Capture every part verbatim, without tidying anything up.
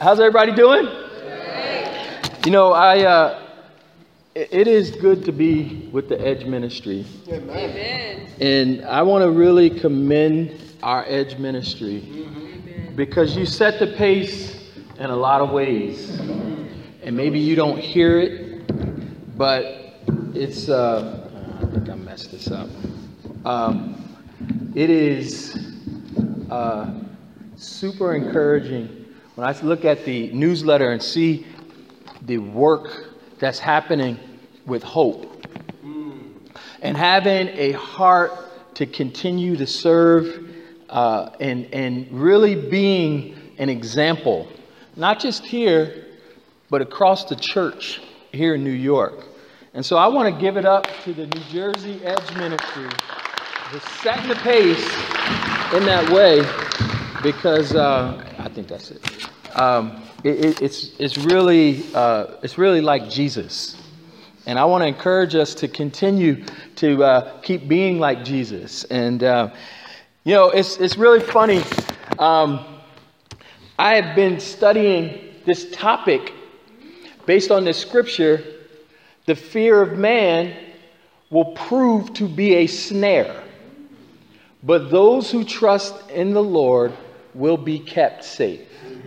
How's everybody doing? You know, I uh, it is good to be with the Edge Ministry. Amen. And I want to really commend our Edge Ministry Amen. Because you set the pace in a lot of ways. And maybe you don't hear it, but it's, uh, I think I messed this up. Um, it is uh, super encouraging when I look at the newsletter and see the work that's happening with Hope and having a heart to continue to serve uh, and, and really being an example, not just here, but across the church here in New York. And so I want to give it up to the New Jersey Edge Ministry for setting the pace in that way, because uh, I think that's it. Um, it, it it's it's really uh, it's really like Jesus, and I want to encourage us to continue to uh, keep being like Jesus. And uh, you know, it's it's really funny. Um, I have been studying this topic based on this scripture. The fear of man will prove to be a snare, but those who trust in the Lord will be kept safe.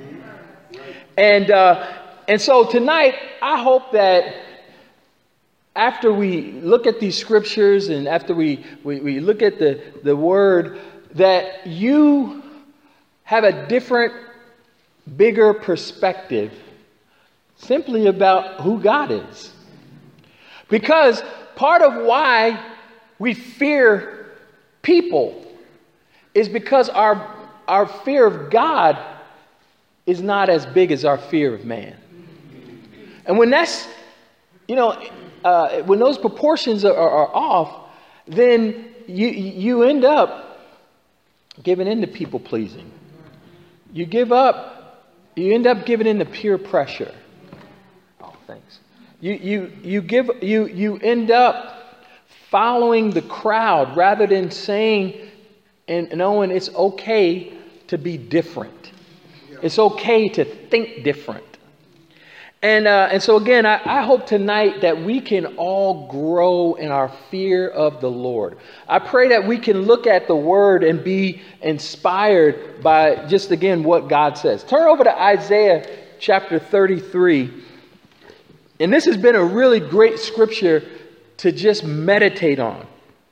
And uh, and so tonight, I hope that after we look at these scriptures and after we, we, we look at the, the word, that you have a different, bigger perspective simply about who God is. Because part of why we fear people is because our, our fear of God is not as big as our fear of man. And when that's, you know, uh, when those proportions are, are, are off, then you, you end up giving in to people pleasing. You give up, you end up giving in to peer pressure. Oh, thanks. You, you, you, give, you, you end up following the crowd rather than saying and knowing it's okay to be different. It's okay to think different. And uh, and so again, I, I hope tonight that we can all grow in our fear of the Lord. I pray that we can look at the word and be inspired by just, again, what God says. Turn over to Isaiah chapter thirty-three. And this has been a really great scripture to just meditate on.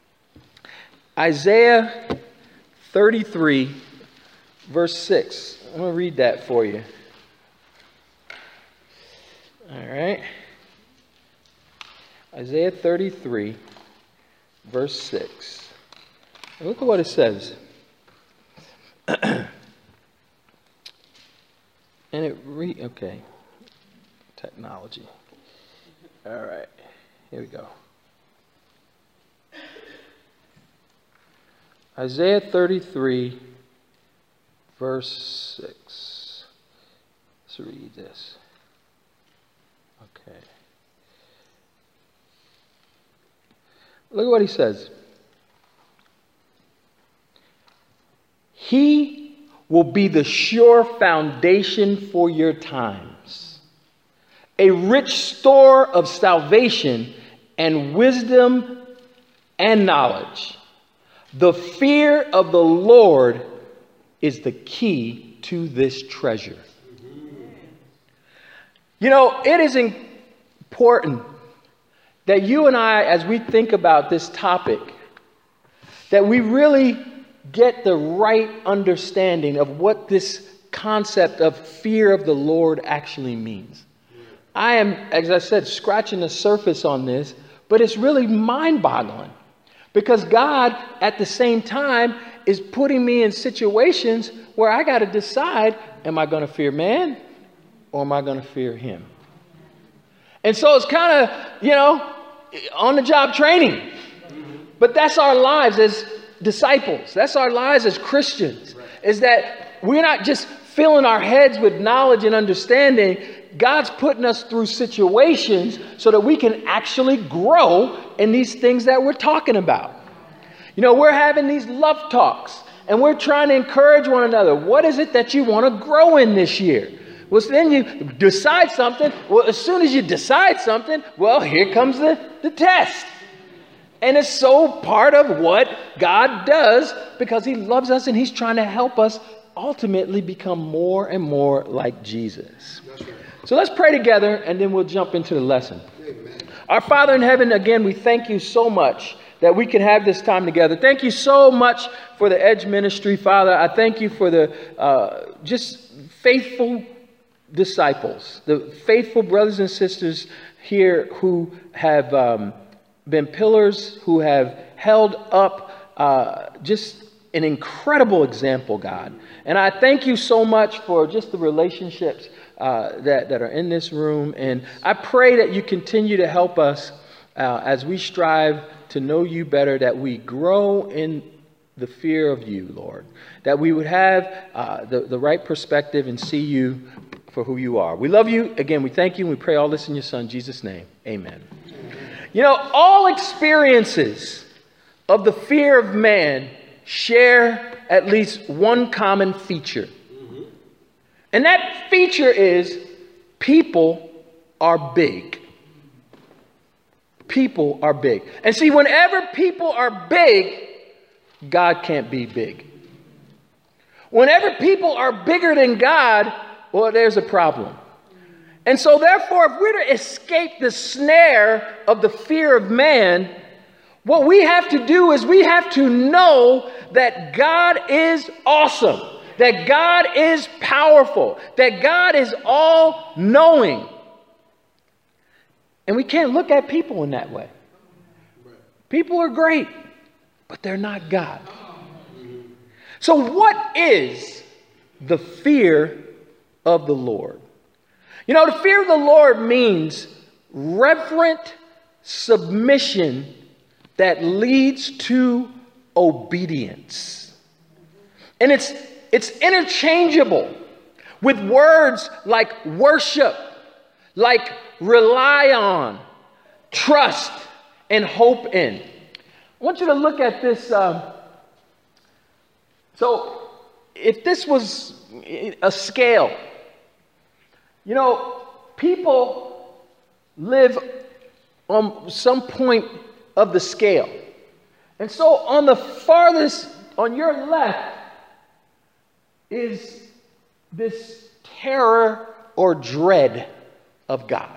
Isaiah thirty-three, verse six. I'm going to read that for you. All right. Isaiah thirty-three, verse six. Look at what it says. And it re... Okay. Technology. All right. Here we go. Isaiah thirty-three, verse six. Let's read this. Okay. Look at what he says. He will be the sure foundation for your times, a rich store of salvation and wisdom and knowledge. The fear of the Lord is the key to this treasure. You know, it is important that you and I, as we think about this topic, that we really get the right understanding of what this concept of fear of the Lord actually means. I am, as I said, scratching the surface on this, but it's really mind-boggling. Because God, at the same time, is putting me in situations where I got to decide, am I going to fear man or am I going to fear him? And so it's kind of, you know, on-the-job training. But that's our lives as disciples. That's our lives as Christians. Is that we're not just filling our heads with knowledge and understanding. God's putting us through situations so that we can actually grow in these things that we're talking about. You know, we're having these love talks and we're trying to encourage one another. What is it that you want to grow in this year? Well, so then you decide something. Well, as soon as you decide something, well, here comes the, the test. And it's so part of what God does because he loves us and he's trying to help us ultimately become more and more like Jesus. Right. So let's pray together and then we'll jump into the lesson. Amen. Our Father in heaven, again, we thank you so much that we can have this time together. Thank you so much for the Edge Ministry, Father. I thank you for the uh, just faithful disciples, the faithful brothers and sisters here who have um, been pillars, who have held up uh, just an incredible example, God. And I thank you so much for just the relationships uh, that, that are in this room. And I pray that you continue to help us uh, as we strive to know you better, that we grow in the fear of you, Lord, that we would have uh, the, the right perspective and see you for who you are. We love you. Again, we thank you and we pray all this in your son, Jesus' name. Amen. You know, all experiences of the fear of man share at least one common feature. Mm-hmm. And that feature is people are big. People are big. And see, whenever people are big, God can't be big. Whenever people are bigger than God, well, there's a problem. And so therefore, if we're to escape the snare of the fear of man, what we have to do is we have to know that God is awesome, that God is powerful, that God is all-knowing. And we can't look at people in that way. People are great, but they're not God. So what is the fear of the Lord? You know, the fear of the Lord means reverent submission that leads to obedience. And it's, it's interchangeable with words like worship, like rely on, trust, and hope in. I want you to look at this. Um, so if this was a scale, you know, people live on some point of the scale. And so on the farthest, on your left, is this terror or dread of God.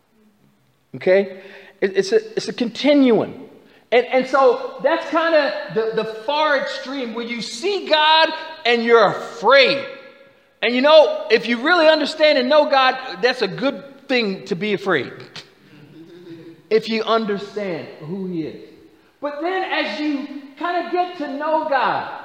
Okay? It, it's, a, it's a continuum. And, and so that's kind of the, the far extreme where you see God and you're afraid. And you know, if you really understand and know God, that's a good thing to be afraid. If you understand who he is. But then as you kind of get to know God,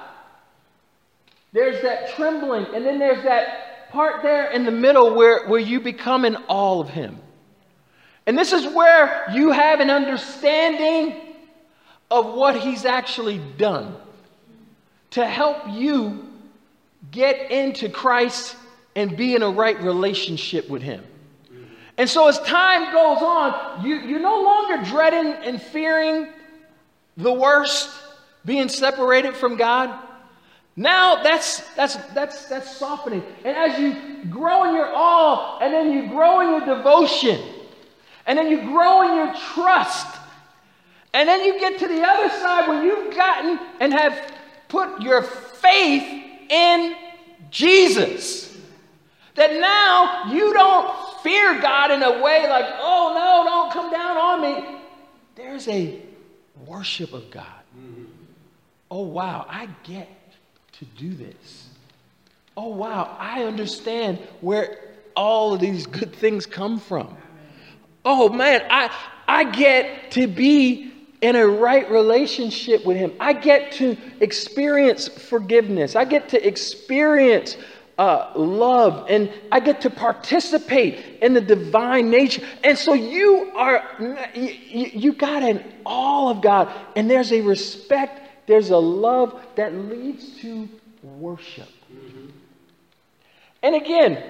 there's that trembling. And then there's that part there in the middle where, where you become in awe of him. And this is where you have an understanding of what he's actually done to help you get into Christ and be in a right relationship with him. And so as time goes on, you, you're no longer dreading and fearing the worst, being separated from God. Now that's, that's, that's, that's softening. And as you grow in your awe, and then you grow in your devotion, and then you grow in your trust, and then you get to the other side where you've gotten and have put your faith in Jesus. That now you don't fear God in a way like, oh no, don't come down on me. There's a worship of God. Mm-hmm. Oh wow, I get to do this. Oh wow, I understand where all of these good things come from. Oh man, I, I get to be in a right relationship with him. I get to experience forgiveness. I get to experience uh, love, and I get to participate in the divine nature. And so you are, you, you got an awe of God, and there's a respect, there's a love that leads to worship. Mm-hmm. And again,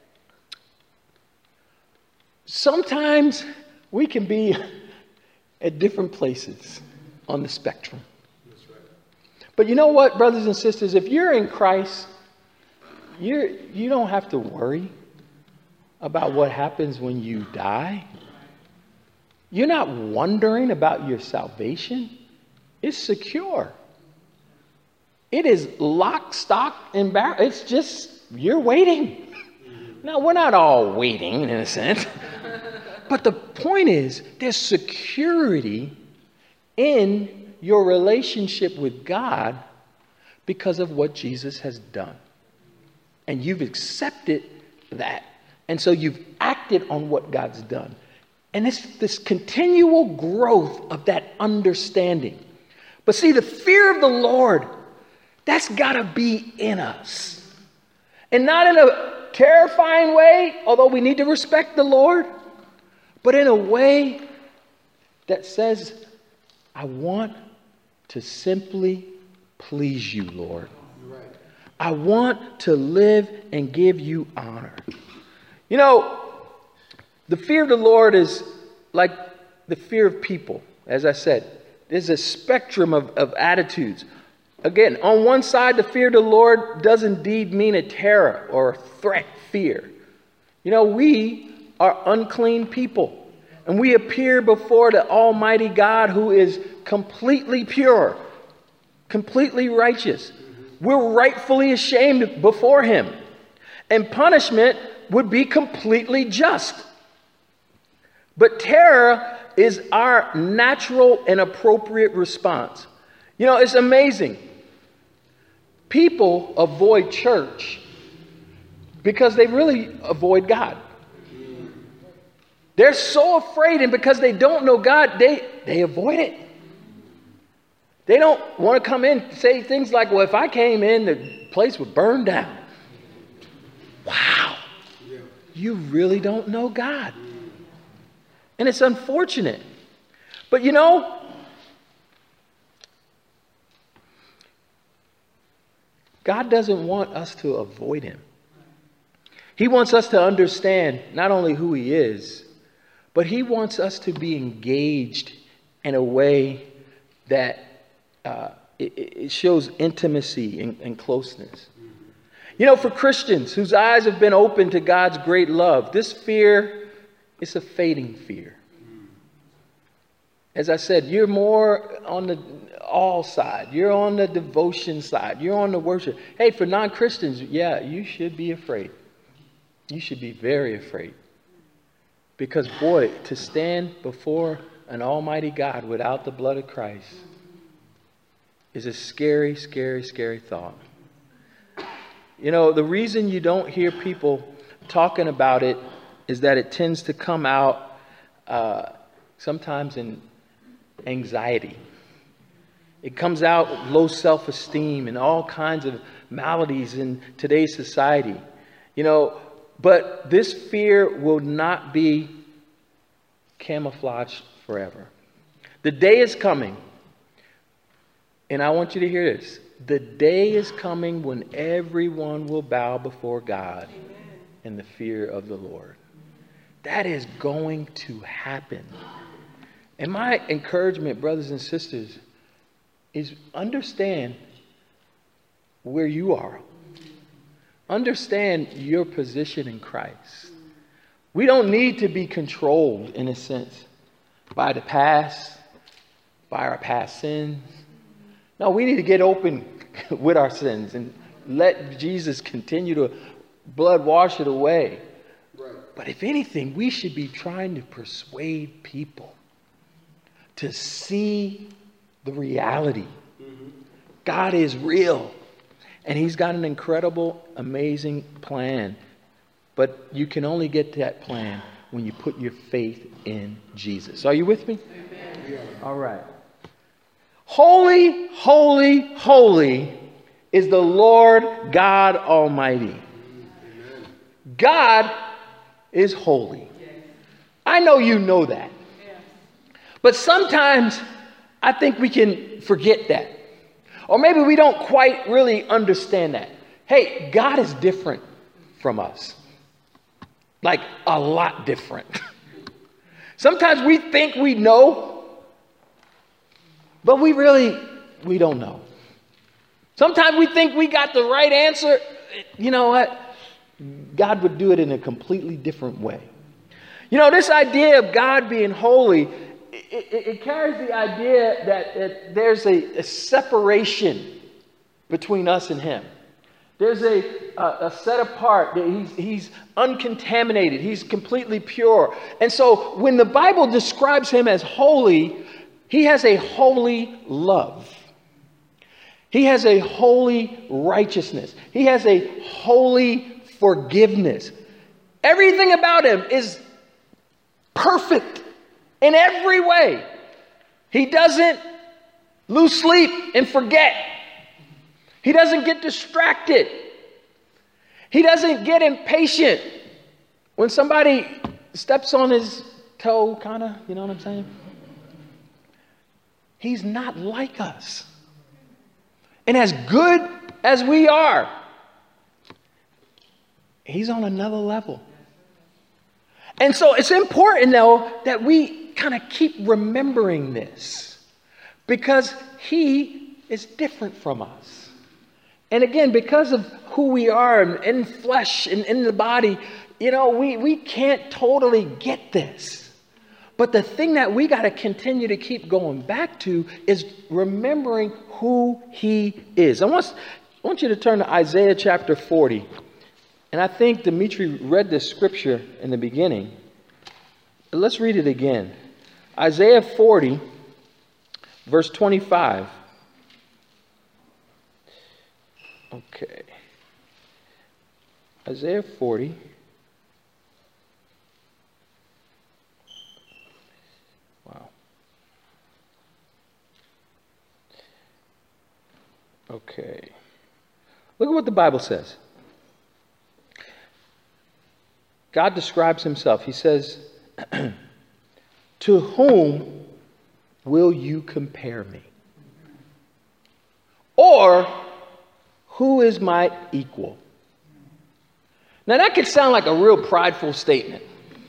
sometimes we can be at different places on the spectrum. That's right. But you know what, brothers and sisters, if you're in Christ, you're, you don't have to worry about what happens when you die. You're not wondering about your salvation. It's secure. It is lock, stock, and barrel. It's just, you're waiting. Now, we're not all waiting in a sense. But the point is, there's security in your relationship with God because of what Jesus has done. And you've accepted that. And so you've acted on what God's done. And it's this continual growth of that understanding. But see, the fear of the Lord, that's got to be in us. And not in a terrifying way, although we need to respect the Lord, but in a way that says, I want to simply please you, Lord. I want to live and give you honor. You know, the fear of the Lord is like the fear of people. As I said, there's a spectrum of, of attitudes. Again, on one side, the fear of the Lord does indeed mean a terror or a threat fear. You know, we are unclean people, and we appear before the Almighty God who is completely pure, completely righteous. We're rightfully ashamed before him, and punishment would be completely just. But terror is our natural and appropriate response. You know, it's amazing. People avoid church because they really avoid God. They're so afraid, and because they don't know God, they, they avoid it. They don't want to come in and say things like, well, if I came in, the place would burn down. Wow. You really don't know God. And it's unfortunate. But you know, God doesn't want us to avoid him. He wants us to understand not only who he is, but he wants us to be engaged in a way that uh, it, it shows intimacy and, and closeness. You know, for Christians whose eyes have been opened to God's great love, this fear is a fading fear. As I said, you're more on the all side. You're on the devotion side. You're on the worship. Hey, for non-Christians, yeah, you should be afraid. You should be very afraid. Because, boy, to stand before an almighty God without the blood of Christ is a scary, scary, scary thought. You know, the reason you don't hear people talking about it is that it tends to come out uh, sometimes in anxiety. It comes out with low self-esteem and all kinds of maladies in today's society. You know, but this fear will not be camouflaged forever. The day is coming, and I want you to hear this. The day is coming when everyone will bow before God in the fear of the Lord. That is going to happen. And my encouragement, brothers and sisters, is understand where you are. Understand your position in Christ. We don't need to be controlled, in a sense, by the past, by our past sins. No, we need to get open with our sins and let Jesus continue to blood wash it away. Right. But if anything, we should be trying to persuade people to see the reality. Mm-hmm. God is real. And he's got an incredible, amazing plan. But you can only get to that plan when you put your faith in Jesus. Are you with me? Amen. Yeah. All right. Holy, holy, holy is the Lord God Almighty. Amen. God is holy. Yes. I know you know that. Yes. But sometimes I think we can forget that. Or maybe we don't quite really understand that. Hey, God is different from us. Like a lot different. Sometimes we think we know, but we really, we don't know. Sometimes we think we got the right answer. You know what? God would do it in a completely different way. You know, this idea of God being holy, it, it, it carries the idea that, that there's a, a separation between us and him. There's a, a, a set apart. He's, he's uncontaminated. He's completely pure. And so when the Bible describes him as holy, he has a holy love. He has a holy righteousness. He has a holy forgiveness. Everything about him is perfect in every way. He doesn't lose sleep and forget. He doesn't get distracted. He doesn't get impatient when somebody steps on his toe, kind of, you know what I'm saying? He's not like us. And as good as we are, he's on another level. And so it's important, though, that we kind of keep remembering this, because he is different from us. And again, because of who we are in flesh and in the body, you know, we, we can't totally get this. But the thing that we got to continue to keep going back to is remembering who he is. I want, I want you to turn to Isaiah chapter forty. And I think Dimitri read this scripture in the beginning. But let's read it again. Isaiah forty, verse twenty-five. Okay. Isaiah forty. Wow. Okay. Look at what the Bible says. God describes himself. He says, to whom will you compare me? Or who is my equal? Now that could sound like a real prideful statement.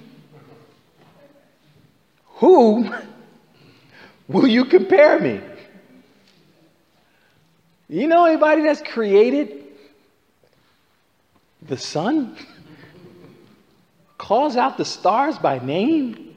Who will you compare me? You know anybody that's created the sun? Calls out the stars by name?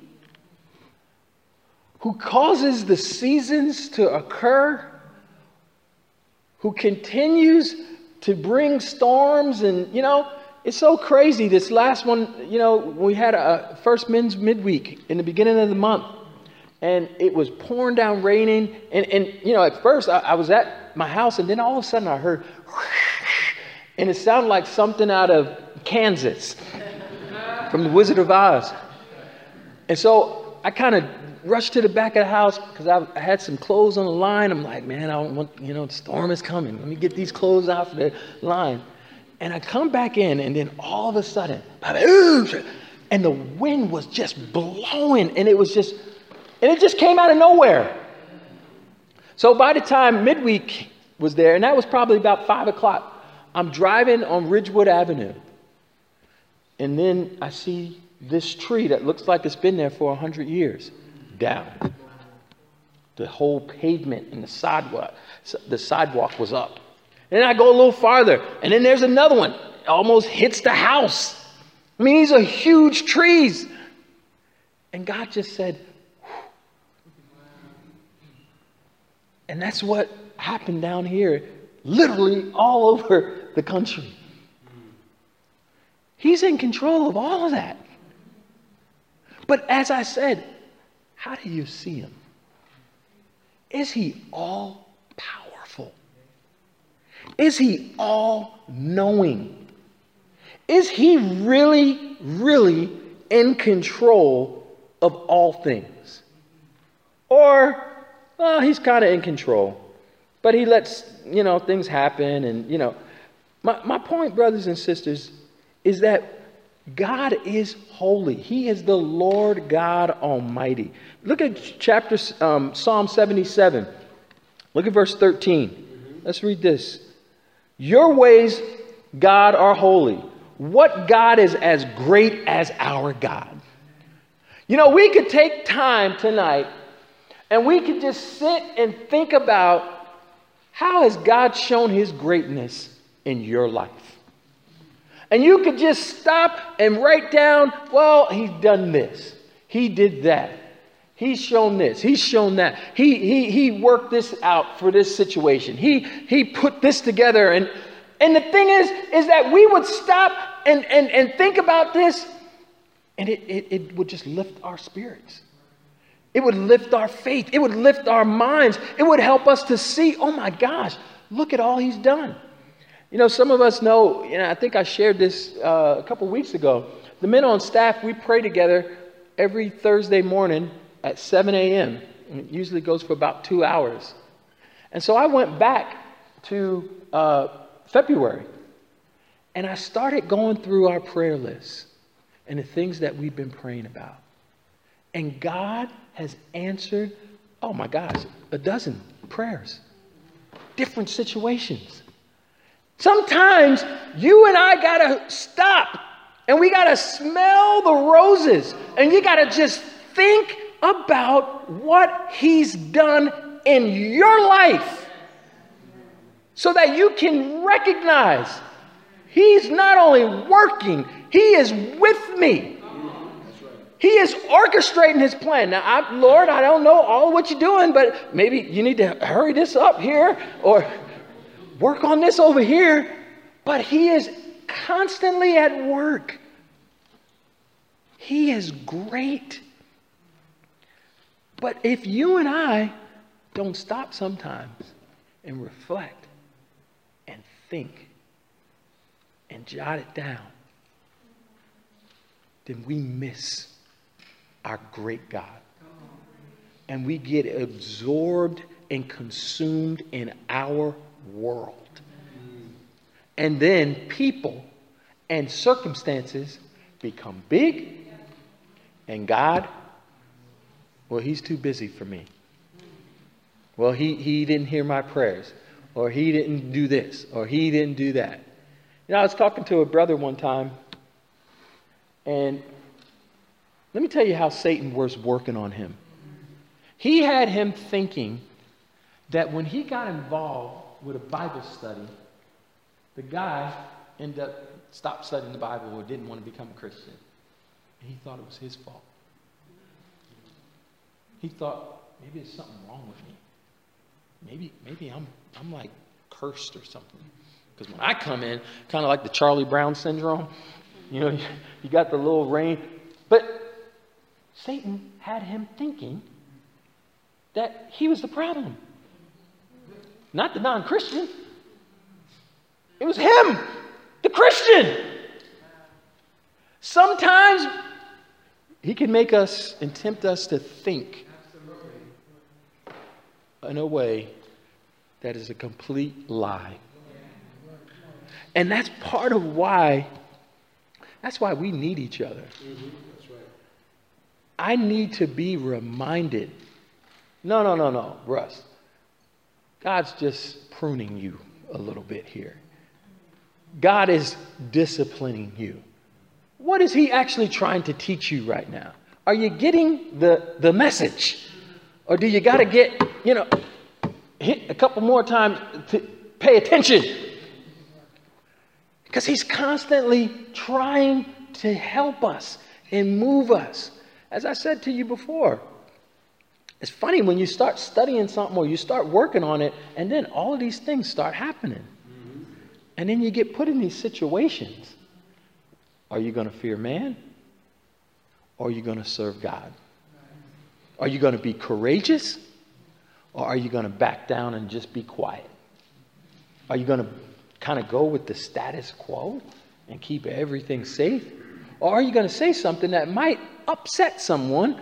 Who causes the seasons to occur? Who continues to bring storms? And, you know, it's so crazy. This last one, you know, we had a first men's midweek in the beginning of the month. And it was pouring down raining. And, and you know, at first I, I was at my house, and then all of a sudden I heard, and it sounded like something out of Kansas from The Wizard of Oz. And so I kind of rushed to the back of the house because I, I had some clothes on the line. I'm like, man, I don't want, you know, the storm is coming. Let me get these clothes out for the line. And I come back in, and then all of a sudden, and the wind was just blowing, and it was just, and it just came out of nowhere. So by the time midweek was there, and that was probably about five o'clock, I'm driving on Ridgewood Avenue. And then I see this tree that looks like it's been there for a hundred years down. The whole pavement and the sidewalk, the sidewalk was up. And then I go a little farther, and then there's another one. It almost hits the house. I mean, these are huge trees. And God just said, whew. And that's what happened down here, literally all over the country. He's in control of all of that. But as I said, how do you see him? Is he all powerful? Is he all knowing? Is he really, really in control of all things? Or, well, he's kind of in control, but he lets, you know, things happen. And, you know, my, my point, brothers and sisters, is that God is holy. He is the Lord God Almighty. Look at chapter um, Psalm seventy-seven. Look at verse thirteen. Let's read this. Your ways, God, are holy. What God is as great as our God? You know, we could take time tonight and we could just sit and think about, how has God shown his greatness in your life? And you could just stop and write down, well, he's done this. He did that. He's shown this. He's shown that. He, he, he worked this out for this situation. He, he put this together. And, and the thing is, is that we would stop and, and, and think about this, and it, it, it would just lift our spirits. It would lift our faith. It would lift our minds. It would help us to see, oh my gosh, look at all he's done. You know, some of us know, you know, I think I shared this uh, a couple weeks ago. The men on staff, we pray together every Thursday morning at seven a.m. And it usually goes for about two hours. And so I went back to uh, February, and I started going through our prayer list and the things that we've been praying about. And God has answered, oh my gosh, a dozen prayers, different situations. Sometimes you and I got to stop and we got to smell the roses, and you got to just think about what he's done in your life so that you can recognize he's not only working, he is with me. He is orchestrating his plan. Now, I, Lord, I don't know all of what you're doing, but maybe you need to hurry this up here or work on this over here. But he is constantly at work. He is great. But if you and I don't stop sometimes and reflect and think and jot it down, then we miss our great God. And we get absorbed and consumed in our world. And then people and circumstances become big, and God, well, he's too busy for me. Well, he, he didn't hear my prayers, or he didn't do this, or he didn't do that. You know, I was talking to a brother one time, and let me tell you how Satan was working on him. He had him thinking that when he got involved with a Bible study, the guy ended up stopped studying the Bible or didn't want to become a Christian. And he thought it was his fault. He thought, maybe there's something wrong with me. Maybe, maybe I'm, I'm like cursed or something. Because when I come in, kind of like the Charlie Brown syndrome, you know, you got the little rain. But Satan had him thinking that he was the problem. Not the non-Christian. It was him, the Christian. Sometimes he can make us and tempt us to think in a way that is a complete lie. And that's part of why, that's why we need each other. Mm-hmm. That's right. I need to be reminded, no, no, no, no, Russ. God's just pruning you a little bit here. God is disciplining you. What is he actually trying to teach you right now? Are you getting the, the message? Or do you got to get, you know, hit a couple more times to pay attention? Because he's constantly trying to help us and move us. As I said to you before, it's funny when you start studying something or you start working on it, and then all of these things start happening. Mm-hmm. And then you get put in these situations. Are you going to fear man? Or are you going to serve God? Are you going to be courageous? Or are you going to back down and just be quiet? Are you going to kind of go with the status quo and keep everything safe? Or are you going to say something that might upset someone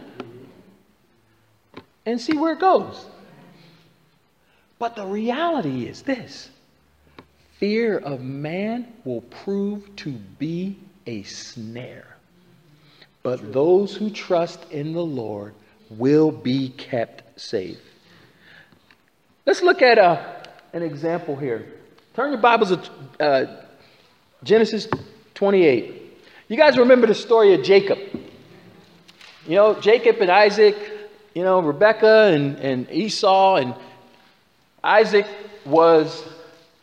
and see where it goes? But the reality is this: fear of man will prove to be a snare, but those who trust in the Lord will be kept safe. Let's look at uh, an example here. Turn your Bibles to uh, Genesis twenty-eight. You guys remember the story of Jacob. You know, Jacob and Isaac, you know, Rebekah and, and Esau. And Isaac was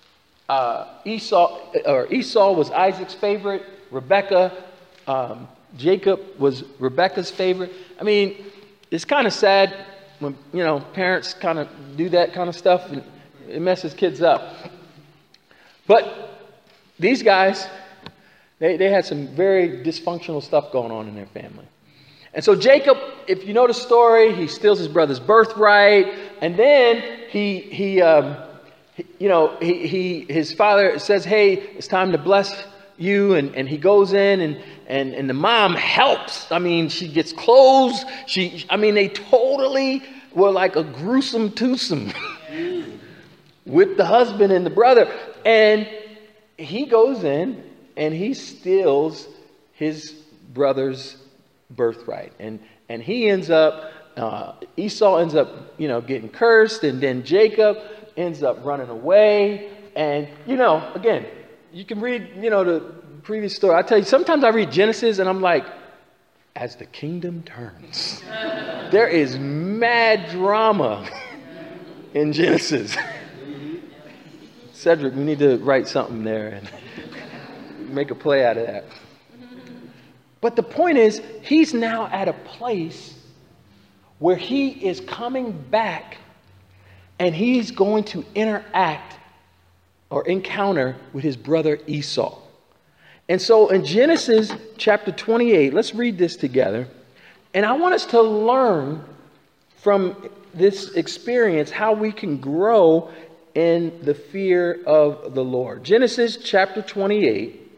uh, Esau, or Esau was Isaac's favorite. Rebecca, um, Jacob was Rebecca's favorite. I mean, it's kind of sad when, you know, parents kind of do that kind of stuff, and it messes kids up. But these guys, they, they had some very dysfunctional stuff going on in their family. And so Jacob, if you know the story, he steals his brother's birthright, and then he, he, um, he you know, he, he, his father says, hey, it's time to bless you, and, and he goes in, and, and, and the mom helps. I mean, she gets clothes. She, I mean, they totally were like a gruesome twosome with the husband and the brother. And he goes in and he steals his brother's birthright. And, and he ends up, uh, Esau ends up, you know, getting cursed. And then Jacob ends up running away. And, you know, again, you can read, you know, the previous story. I tell you, sometimes I read Genesis and I'm like, as the kingdom turns. There is mad drama in Genesis. Cedric, we need to write something there and make a play out of that. But the point is, he's now at a place where he is coming back and he's going to interact or encounter with his brother Esau. And so in Genesis chapter twenty-eight, let's read this together. And I want us to learn from this experience how we can grow in the fear of the Lord. Genesis chapter twenty-eight.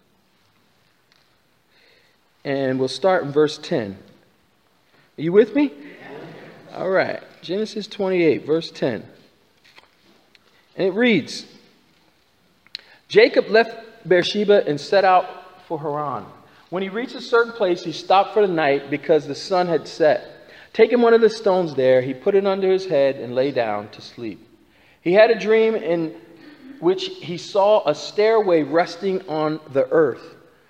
And we'll start in verse ten. Are you with me? All right. Genesis twenty-eight, verse ten. And it reads, Jacob left Beersheba and set out for Haran. When he reached a certain place, he stopped for the night because the sun had set. Taking one of the stones there, he put it under his head and lay down to sleep. He had a dream in which he saw a stairway resting on the earth,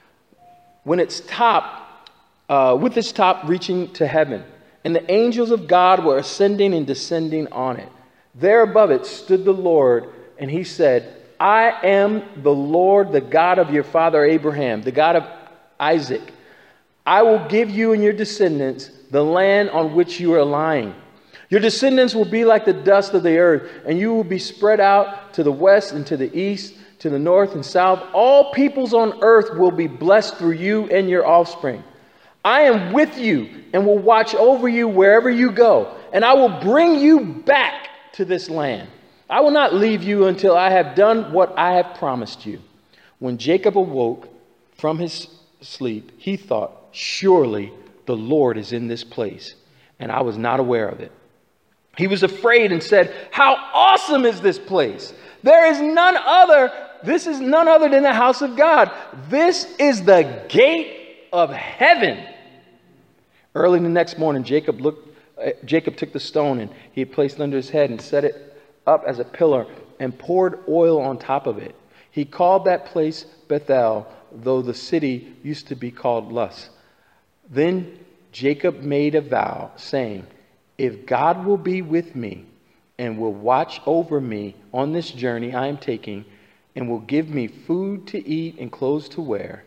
when its top, uh, with its top reaching to heaven, and the angels of God were ascending and descending on it. There above it stood the Lord, and he said, I am the Lord, the God of your father Abraham, the God of Isaac. I will give you and your descendants the land on which you are lying. Your descendants will be like the dust of the earth, and you will be spread out to the west and to the east, to the north and south. All peoples on earth will be blessed through you and your offspring. I am with you and will watch over you wherever you go, and I will bring you back to this land. I will not leave you until I have done what I have promised you. When Jacob awoke from his sleep, he thought, surely the Lord is in this place, and I was not aware of it. He was afraid and said, how awesome is this place? There is none other. This is none other than the house of God. This is the gate of heaven. Early the next morning, Jacob looked. Uh, Jacob took the stone and he placed it under his head and set it up as a pillar and poured oil on top of it. He called that place Bethel, though the city used to be called Luz. Then Jacob made a vow, saying, if God will be with me and will watch over me on this journey I am taking, and will give me food to eat and clothes to wear,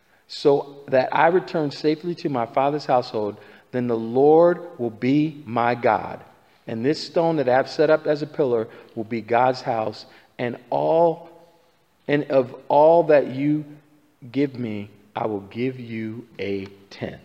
so that I return safely to my father's household, then the Lord will be my God. And this stone that I have set up as a pillar will be God's house, and all and of all that you give me, I will give you a tenth.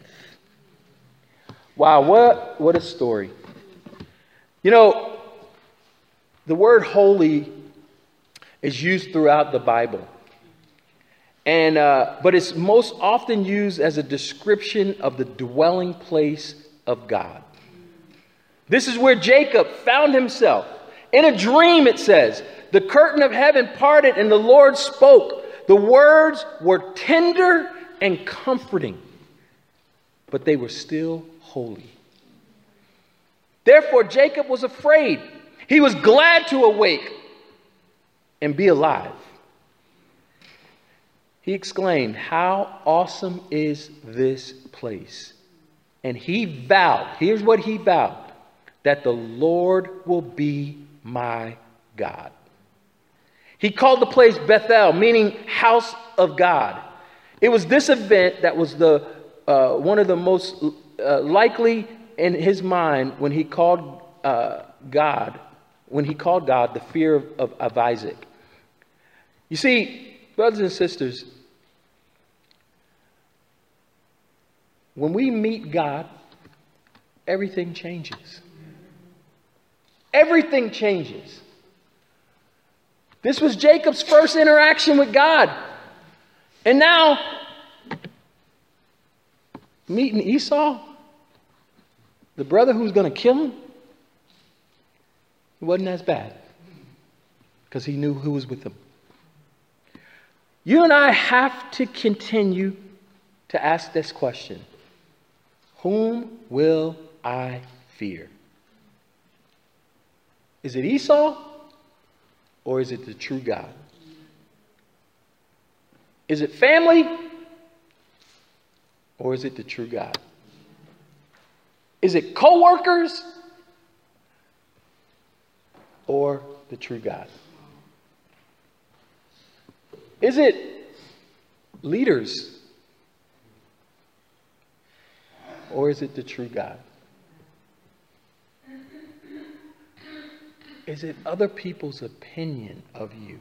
Wow, what, what a story. You know, the word holy is used throughout the Bible. And uh, but it's most often used as a description of the dwelling place of God. This is where Jacob found himself. In a dream, it says, the curtain of heaven parted and the Lord spoke. The words were tender and comforting, but they were still holy. Therefore, Jacob was afraid. He was glad to awake and be alive. He exclaimed, how awesome is this place? And he vowed, here's what he vowed, that the Lord will be my God. He called the place Bethel, meaning house of God. It was this event that was the uh, one of the most uh, likely in his mind when he called uh, God, when he called God the fear of, of, of Isaac. You see, brothers and sisters, when we meet God, everything changes. Everything changes. This was Jacob's first interaction with God. And now, meeting Esau, the brother who's going to kill him, it wasn't as bad because he knew who was with him. You and I have to continue to ask this question. Whom will I fear? Is it Esau or is it the true God? Is it family or is it the true God? Is it co-workers or the true God? Is it leaders or is it the true God? Is it other people's opinion of you?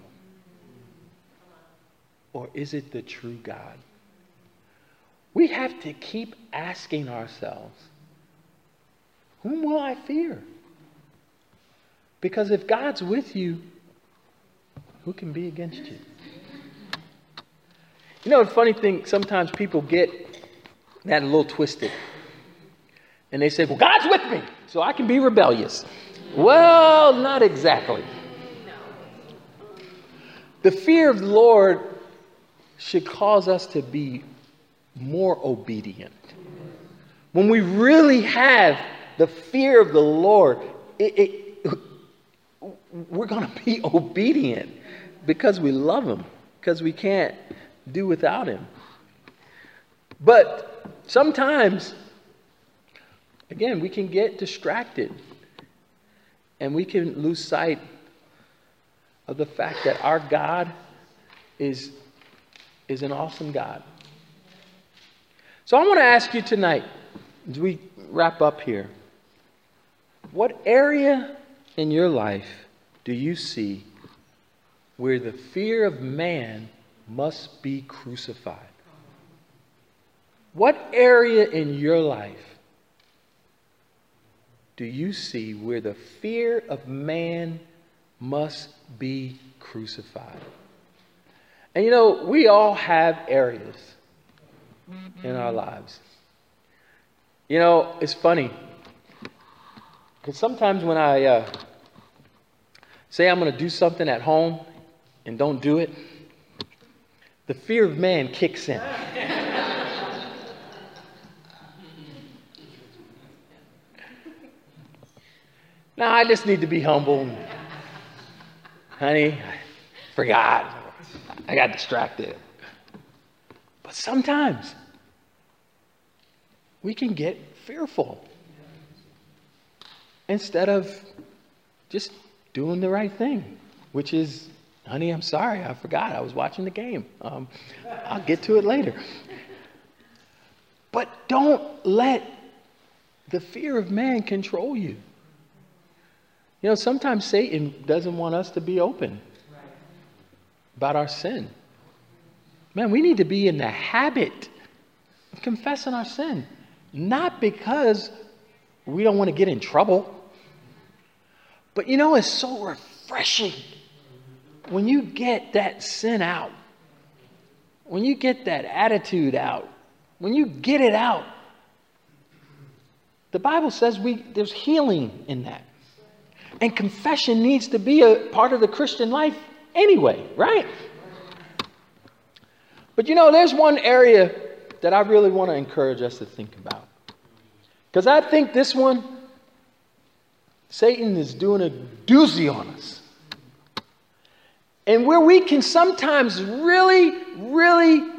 Or is it the true God? We have to keep asking ourselves, whom will I fear? Because if God's with you, who can be against you? You know, the funny thing, sometimes people get that a little twisted. And they say, well, God's with me, so I can be rebellious. Well, not exactly. The fear of the Lord should cause us to be more obedient. When we really have the fear of the Lord, it, it, we're going to be obedient because we love him, because we can't do without him. But sometimes, again, we can get distracted and we can lose sight of the fact that our God is, is an awesome God. So I want to ask you tonight, as we wrap up here, what area in your life do you see where the fear of man must be crucified? What area in your life do you see where the fear of man must be crucified? And you know, we all have areas in our lives. You know, it's funny, because sometimes when I uh, say I'm going to do something at home and don't do it, the fear of man kicks in. Now, I just need to be humble. Honey, I forgot. I got distracted. But sometimes we can get fearful instead of just doing the right thing, which is, honey, I'm sorry, I forgot. I was watching the game. Um, I'll get to it later. But don't let the fear of man control you. You know, sometimes Satan doesn't want us to be open about our sin. Man, we need to be in the habit of confessing our sin. Not because we don't want to get in trouble. But you know, it's so refreshing when you get that sin out. When you get that attitude out. When you get it out. The Bible says we there's healing in that. And confession needs to be a part of the Christian life anyway, right? But you know, there's one area that I really want to encourage us to think about. Because I think this one, Satan is doing a doozy on us. And where we can sometimes really, really,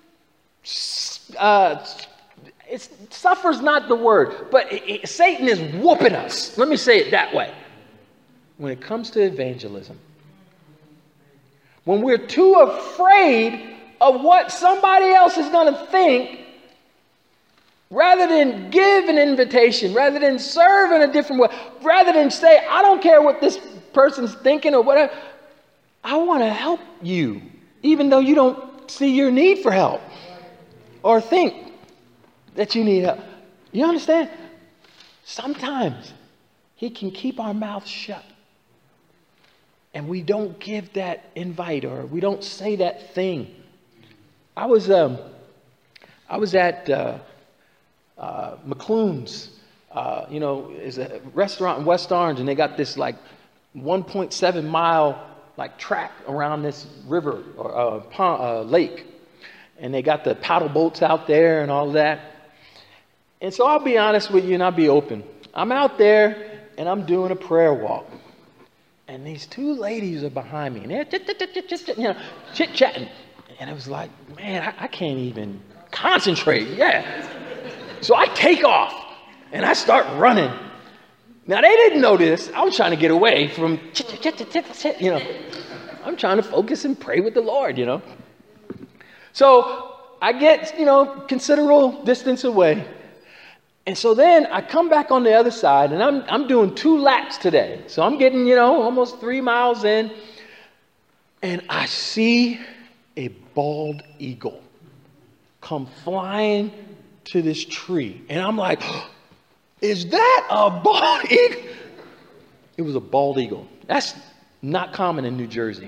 uh, it's, suffer's not the word, but it, it, Satan is whooping us. Let me say it that way. When it comes to evangelism, when we're too afraid of what somebody else is going to think, rather than give an invitation, rather than serve in a different way, rather than say, I don't care what this person's thinking or whatever, I want to help you, even though you don't see your need for help or think that you need help. You understand? Sometimes he can keep our mouths shut and we don't give that invite or we don't say that thing. I was, um, I was at uh, uh, McClune's, uh, you know, is a restaurant in West Orange, and they got this like one point seven mile like track around this river or uh, pond, uh, lake, and they got the paddle boats out there and all that. And so I'll be honest with you, and I'll be open. I'm out there and I'm doing a prayer walk, and these two ladies are behind me, and they're you know chit chatting, and it was like, man, I, I can't even concentrate. Yeah. So I take off and I start running. Now they didn't know this. I was trying to get away from, you know, I'm trying to focus and pray with the Lord, you know. So I get, you know, considerable distance away. And so then I come back on the other side, and I'm, I'm doing two laps today. So I'm getting, you know, almost three miles in, and I see a bald eagle come flying to this tree. And I'm like, is that a bald eagle? It was a bald eagle. That's not common in New Jersey.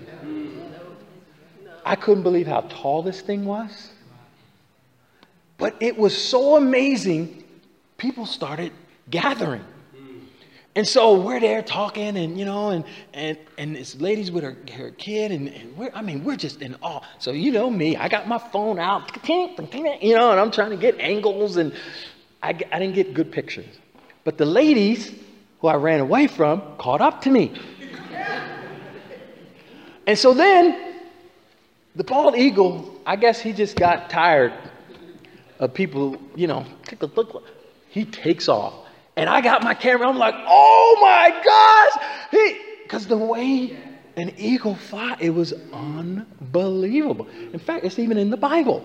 I couldn't believe how tall this thing was. But it was so amazing, people started gathering. And so we're there talking, and, you know, and and and this lady's with her, her kid, and, and we're, I mean, we're just in awe. So you know me, I got my phone out, you know, and I'm trying to get angles, and I, I didn't get good pictures. But the ladies who I ran away from caught up to me. And so then the bald eagle, I guess he just got tired of people, you know, he takes off. And I got my camera. I'm like, oh my gosh. He, because the way an eagle flies, it was unbelievable. In fact, it's even in the Bible.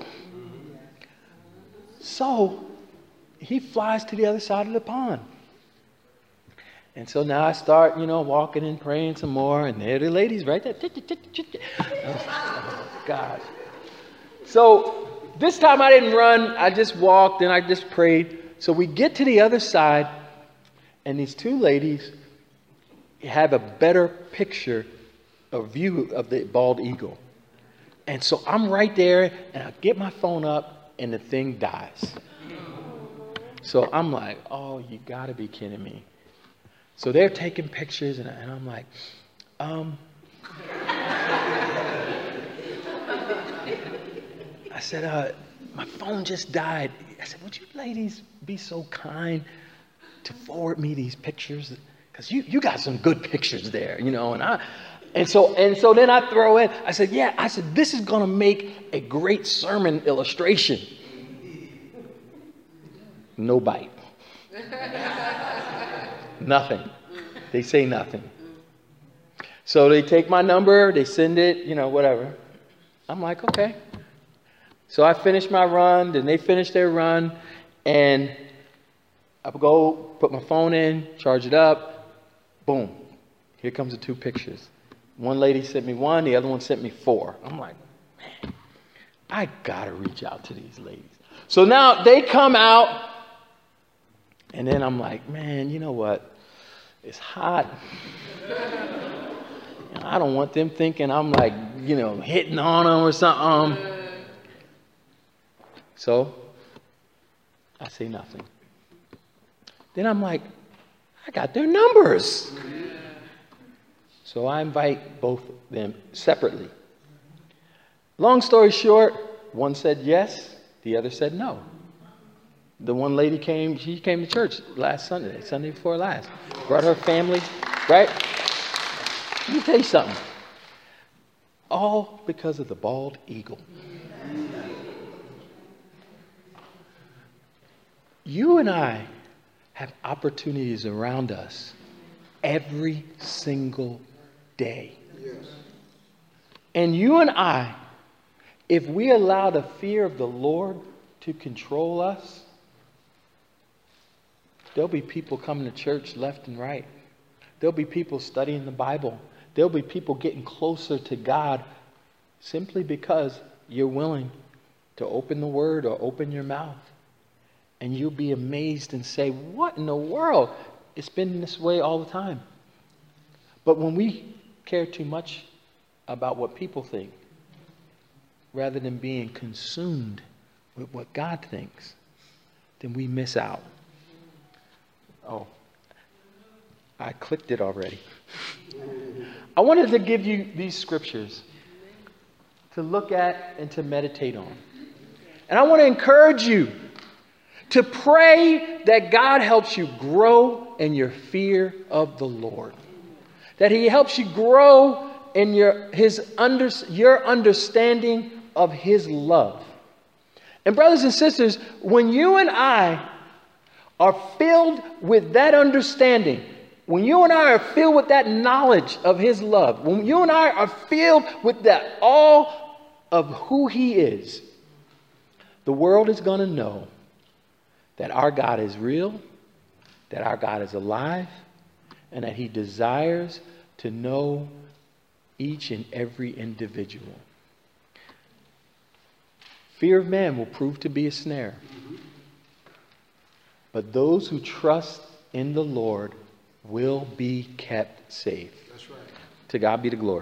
So he flies to the other side of the pond. And so now I start, you know, walking and praying some more. And there the ladies right there. Oh, God. So this time I didn't run. I just walked and I just prayed. So we get to the other side. And these two ladies have a better picture, a view of the bald eagle. And so I'm right there, and I get my phone up, and the thing dies. So I'm like, oh, you got to be kidding me. So they're taking pictures, and, and I'm like, um. I said, uh, my phone just died. I said, would you ladies be so kind to forward me these pictures, because you, you got some good pictures there, you know, and I, and so, and so then I throw in, I said, yeah, I said, this is going to make a great sermon illustration. No bite. Nothing. They say nothing. So they take my number, they send it, you know, whatever. I'm like, okay. So I finish my run, then they finish their run, and I go put my phone in, charge it up, boom. Here comes the two pictures. One lady sent me one, the other one sent me four. I'm like, man, I gotta reach out to these ladies. So now they come out, and then I'm like, man, you know what? It's hot. I don't want them thinking I'm like, you know, hitting on them or something. So I say nothing. Then I'm like, I got their numbers. So I invite both of them separately. Long story short, one said yes, the other said no. The one lady came, she came to church last Sunday, Sunday before last. Brought her family, right? Let me tell you something. All because of the bald eagle. You and I have opportunities around us every single day. Yes. And you and I, if we allow the fear of the Lord to control us, there'll be people coming to church left and right. There'll be people studying the Bible. There'll be people getting closer to God simply because you're willing to open the Word or open your mouth. And you'll be amazed and say, what in the world? It's been this way all the time. But when we care too much about what people think, rather than being consumed with what God thinks, then we miss out. Oh, I clicked it already. I wanted to give you these scriptures to look at and to meditate on. And I want to encourage you to pray that God helps you grow in your fear of the Lord. That He helps you grow in your, his under, your understanding of His love. And brothers and sisters, when you and I are filled with that understanding, when you and I are filled with that knowledge of His love, when you and I are filled with that awe of who He is, the world is going to know that our God is real, that our God is alive, and that He desires to know each and every individual. Fear of man will prove to be a snare. But those who trust in the Lord will be kept safe. That's right. To God be the glory.